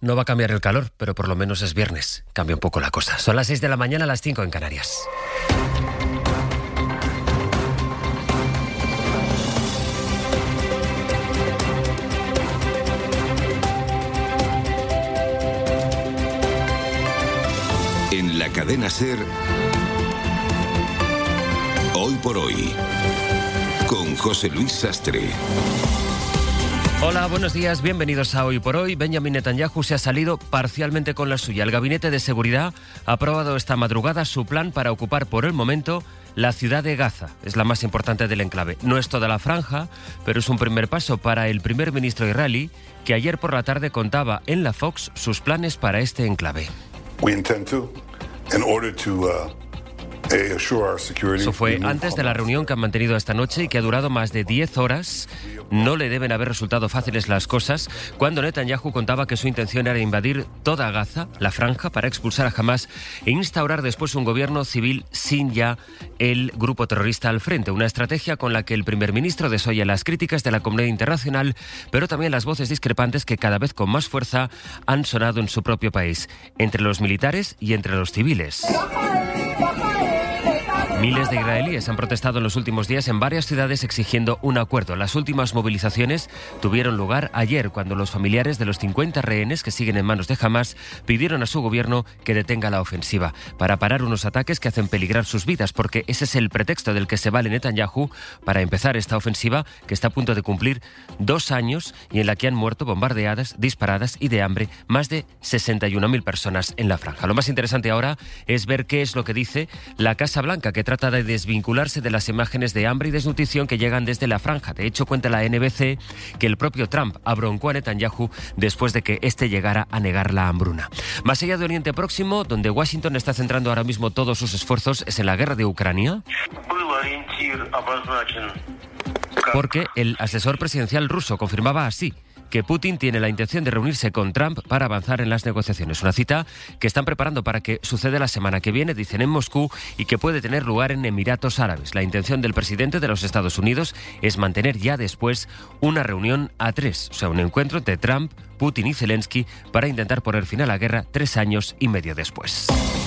No va a cambiar el calor, pero por lo menos es viernes. Cambia un poco la cosa. Son las 6 de la mañana, las 5 en Canarias. En la cadena SER, Hoy por Hoy, con José Luis Sastre. Hola, buenos días, bienvenidos a Hoy por Hoy. Benjamin Netanyahu se ha salido parcialmente con la suya. El Gabinete de Seguridad ha aprobado esta madrugada su plan para ocupar por el momento la ciudad de Gaza. Es la más importante del enclave. No es toda la franja, pero es un primer paso para el primer ministro israelí, que ayer por la tarde contaba en la Fox sus planes para este enclave. Eso fue antes de la reunión que han mantenido esta noche y que ha durado más de 10 horas. No le deben haber resultado fáciles las cosas cuando Netanyahu contaba que su intención era invadir toda Gaza, la franja, para expulsar a Hamás e instaurar después un gobierno civil sin ya el grupo terrorista al frente. Una estrategia con la que el primer ministro desoye las críticas de la comunidad internacional, pero también las voces discrepantes que cada vez con más fuerza han sonado en su propio país, entre los militares y entre los civiles. Miles de israelíes han protestado en los últimos días en varias ciudades exigiendo un acuerdo. Las últimas movilizaciones tuvieron lugar ayer, cuando los familiares de los 50 rehenes que siguen en manos de Hamás pidieron a su gobierno que detenga la ofensiva para parar unos ataques que hacen peligrar sus vidas, porque ese es el pretexto del que se vale Netanyahu para empezar esta ofensiva que está a punto de cumplir 2 años y en la que han muerto bombardeadas, disparadas y de hambre más de 61.000 personas en la franja. Lo más interesante ahora es ver qué es lo que dice la Casa Blanca, que trata de desvincularse de las imágenes de hambre y desnutrición que llegan desde la franja. De hecho, cuenta la NBC que el propio Trump abroncó a Netanyahu después de que éste llegara a negar la hambruna. Más allá de Oriente Próximo, donde Washington está centrando ahora mismo todos sus esfuerzos, es en la guerra de Ucrania, porque el asesor presidencial ruso confirmaba así que Putin tiene la intención de reunirse con Trump para avanzar en las negociaciones. Una cita que están preparando para que suceda la semana que viene, dicen en Moscú, y que puede tener lugar en Emiratos Árabes. La intención del presidente de los Estados Unidos es mantener ya después una reunión a 3, o sea, un encuentro entre Trump, Putin y Zelensky para intentar poner fin a la guerra 3 años y medio después.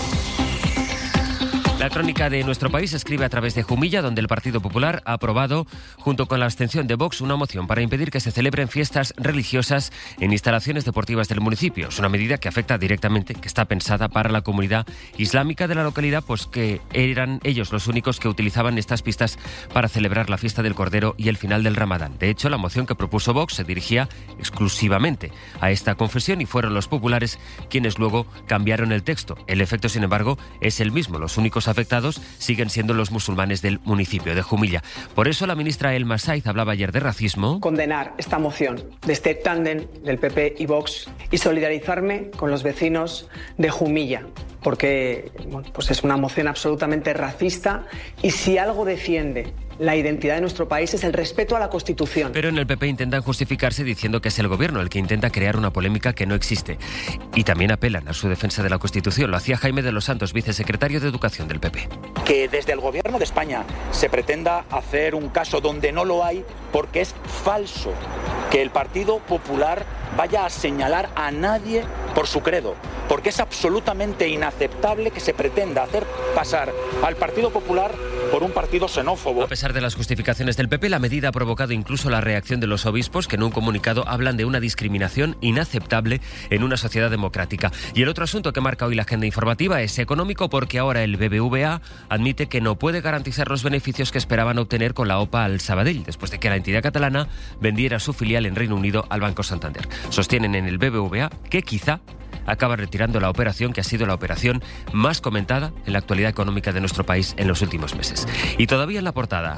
La crónica de nuestro país escribe a través de Jumilla, donde el Partido Popular ha aprobado, junto con la abstención de Vox, una moción para impedir que se celebren fiestas religiosas en instalaciones deportivas del municipio. Es una medida que afecta directamente, que está pensada para la comunidad islámica de la localidad, pues que eran ellos los únicos que utilizaban estas pistas para celebrar la fiesta del Cordero y el final del Ramadán. De hecho, la moción que propuso Vox se dirigía exclusivamente a esta confesión y fueron los populares quienes luego cambiaron el texto. El efecto, sin embargo, es el mismo. Los únicos afectados siguen siendo los musulmanes del municipio de Jumilla. Por eso la ministra Elma Saiz hablaba ayer de racismo. Condenar esta moción de este tándem del PP y Vox y solidarizarme con los vecinos de Jumilla, porque pues es una moción absolutamente racista y si algo defiende la identidad de nuestro país es el respeto a la Constitución. Pero en el PP intentan justificarse diciendo que es el gobierno el que intenta crear una polémica que no existe. Y también apelan a su defensa de la Constitución. Lo hacía Jaime de los Santos, vicesecretario de Educación del PP. Que desde el gobierno de España se pretenda hacer un caso donde no lo hay, porque es falso que el Partido Popular vaya a señalar a nadie por su credo, porque es absolutamente inaceptable que se pretenda hacer pasar al Partido Popular por un partido xenófobo. A pesar de las justificaciones del PP, la medida ha provocado incluso la reacción de los obispos, que en un comunicado hablan de una discriminación inaceptable en una sociedad democrática. Y el otro asunto que marca hoy la agenda informativa es económico, porque ahora el BBVA admite que no puede garantizar los beneficios que esperaban obtener con la OPA al Sabadell, después de que la entidad catalana vendiera su filial en Reino Unido al Banco Santander. Sostienen en el BBVA que quizá acaba retirando la operación que ha sido la operación más comentada en la actualidad económica de nuestro país en los últimos meses. Y todavía en la portada.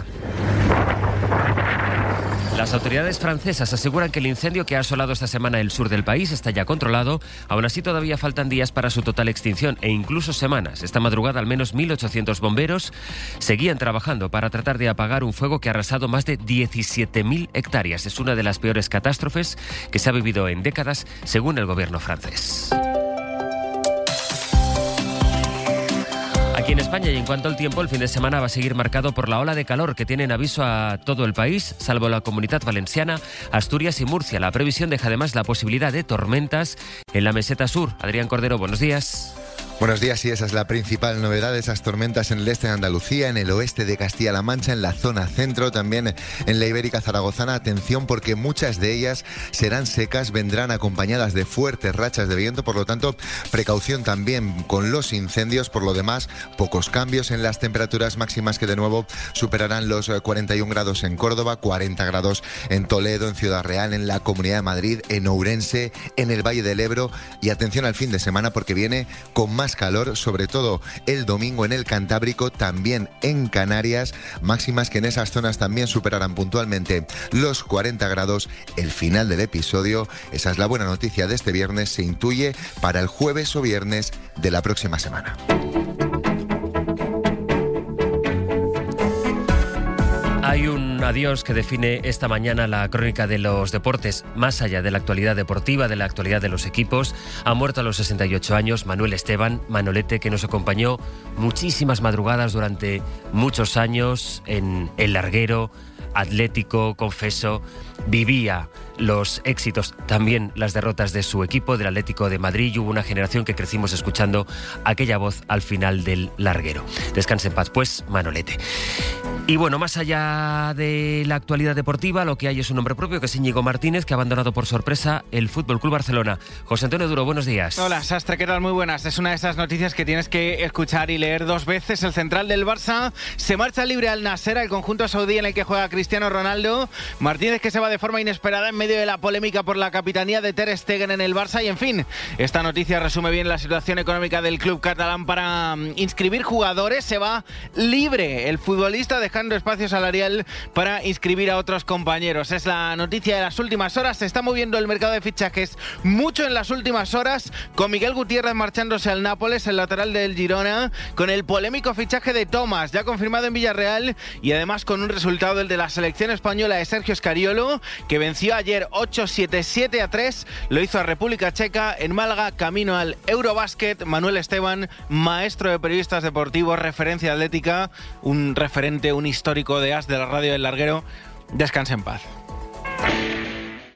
Las autoridades francesas aseguran que el incendio que ha asolado esta semana el sur del país está ya controlado. Aún así, todavía faltan días para su total extinción e incluso semanas. Esta madrugada, al menos 1.800 bomberos seguían trabajando para tratar de apagar un fuego que ha arrasado más de 17.000 hectáreas. Es una de las peores catástrofes que se ha vivido en décadas, según el gobierno francés. Aquí en España, y en cuanto al tiempo, el fin de semana va a seguir marcado por la ola de calor que tiene en aviso a todo el país, salvo la Comunidad Valenciana, Asturias y Murcia. La previsión deja además la posibilidad de tormentas en la meseta sur. Adrián Cordero, buenos días. Buenos días, y esa es la principal novedad, esas tormentas en el este de Andalucía, en el oeste de Castilla-La Mancha, en la zona centro, también en la Ibérica Zaragozana. Atención, porque muchas de ellas serán secas, vendrán acompañadas de fuertes rachas de viento, por lo tanto, precaución también con los incendios. Por lo demás, pocos cambios en las temperaturas máximas, que de nuevo superarán los 41 grados en Córdoba, 40 grados en Toledo, en Ciudad Real, en la Comunidad de Madrid, en Ourense, en el Valle del Ebro. Y atención al fin de semana, porque viene con más calor, sobre todo el domingo en el Cantábrico, también en Canarias, máximas que en esas zonas también superarán puntualmente los 40 grados. El final del episodio, esa es la buena noticia de este viernes, se intuye para el jueves o viernes de la próxima semana. Hay un adiós que define esta mañana la crónica de los deportes, más allá de la actualidad deportiva, de la actualidad de los equipos. Ha muerto a los 68 años Manuel Esteban, Manolete, que nos acompañó muchísimas madrugadas durante muchos años en El Larguero, Atlético, confeso. Vivía los éxitos, también las derrotas de su equipo, del Atlético de Madrid, y hubo una generación que crecimos escuchando aquella voz al final del Larguero. Descanse en paz, pues, Manolete. Y bueno, más allá de la actualidad deportiva, lo que hay es un nombre propio, que es Íñigo Martínez, que ha abandonado por sorpresa el Fútbol Club Barcelona. José Antonio Duro, buenos días. Hola, Sastre, ¿qué tal? Muy buenas. Es una de esas noticias que tienes que escuchar y leer dos veces. El central del Barça se marcha libre al Nasser, el conjunto saudí en el que juega Cristiano Ronaldo. Martínez, que se va de forma inesperada en medio de la polémica por la capitanía de Ter Stegen en el Barça. Y en fin, esta noticia resume bien la situación económica del club catalán para inscribir jugadores. Se va libre el futbolista, dejando espacio salarial para inscribir a otros compañeros. Es la noticia de las últimas horas. Se está moviendo el mercado de fichajes mucho en las últimas horas, con Miguel Gutiérrez marchándose al Nápoles, el lateral del Girona, con el polémico fichaje de Thomas, ya confirmado en Villarreal, y además con un resultado, el de la selección española de Sergio Scariolo, que venció ayer 8-7-7-3, lo hizo a República Checa en Málaga, camino al Eurobásquet. Manuel Esteban, maestro de periodistas deportivos, referencia atlética, un referente, un histórico de AS de la radio del Larguero. Descanse en paz.